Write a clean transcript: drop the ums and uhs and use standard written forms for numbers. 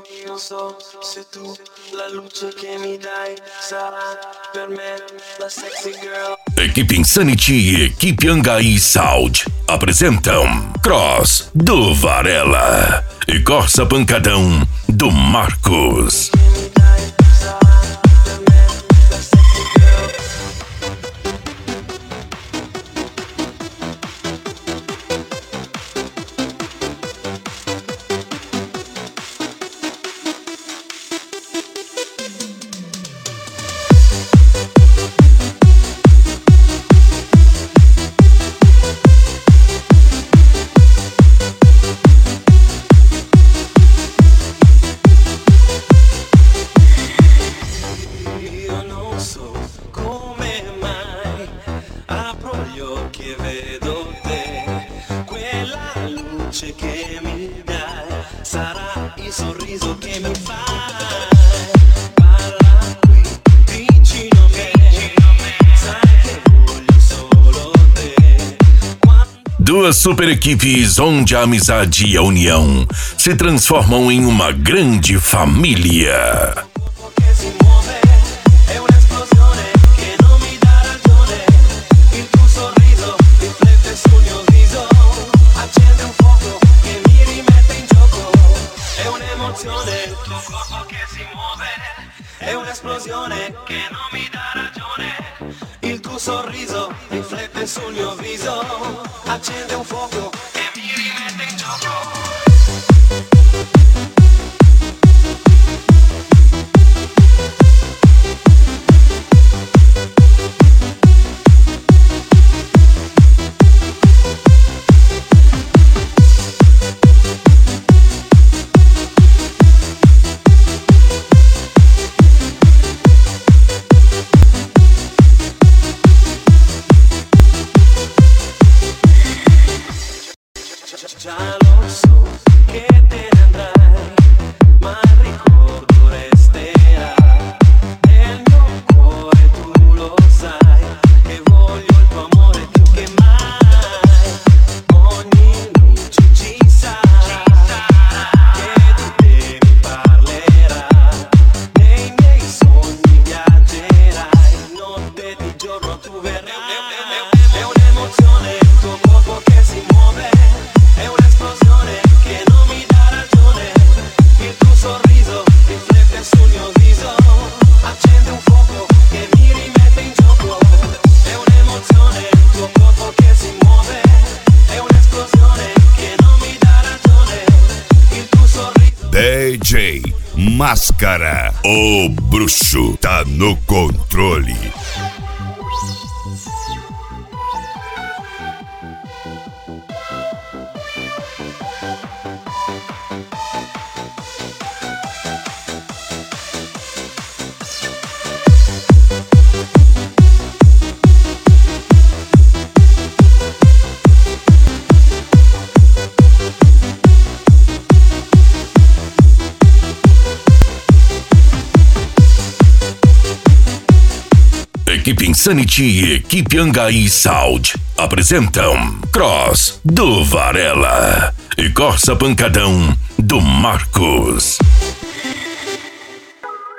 Non so se tu la luce che mi dai sarà per me la sexy girl. Equipe Insanity e Equipe Angai Sound apresentam Cross do Varela e Corsa Pancadão do Marcos. Che mi dai sarà il sorriso che mi fai. Parla qui vicino a me, sai che voglio solo te. Duas super equipes onde a amizade e a união se transformam em uma grande família. È un'esplosione che non mi dà ragione. Il tuo sorriso riflette sul mio viso, accende un fuoco che mi rimette in gioco. Già lo so che te ne andrai, ma il ricordo resterà nel mio cuore, tu lo sai, che voglio il tuo amore più che mai. Ogni luce ci sarà, che di te mi parlerà, nei miei sogni viaggerai, notte di giorno tu verrai. È un'emozione il tuo corpo che si muove. È un'esplosione che non mi dà ragione. Il tuo sorriso riflette sul mio viso, accende un fuoco che mi rimette in gioco. È un'emozione il tuo corpo che si muove. È un'esplosione che non mi dà ragione. Il tuo sorriso. DJ Máscara, o bruxo, tá no controle. Equipe Insanity e Equipe Angai Sound apresentam Cross do Varela e Corsa Pancadão do Marcos.